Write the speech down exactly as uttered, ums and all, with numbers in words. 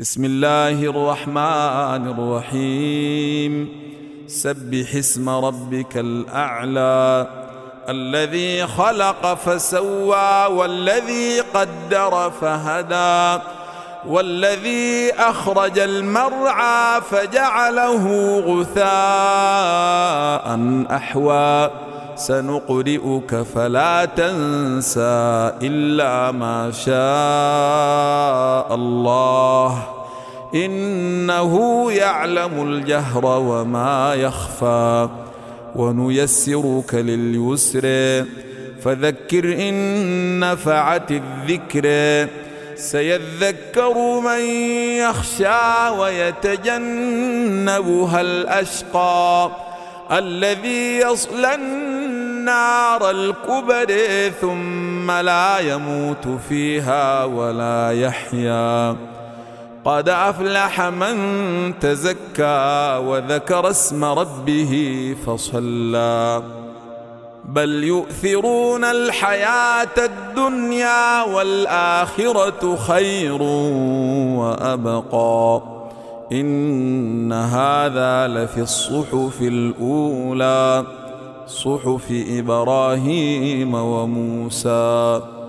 بسم الله الرحمن الرحيم. سبح اسم ربك الأعلى الذي خلق فسوى والذي قدر فهدى والذي أخرج المرعى فجعله غثاء أحوى سنقرئك فلا تنسى إلا ما شاء الله إنه يعلم الجهر وما يخفى ونيسرك لليسر فذكر إن نفعت الذكر سيذكر من يخشى ويتجنبها الأشقى الذي يصلى النار الكبرى ثم لا يموت فيها ولا يحيا قد أفلح من تزكى وذكر اسم ربه فصلى بل يؤثرون الحياة الدنيا والآخرة خير وأبقى إن هذا لفي الصحف الأولى صحف إبراهيم وموسى.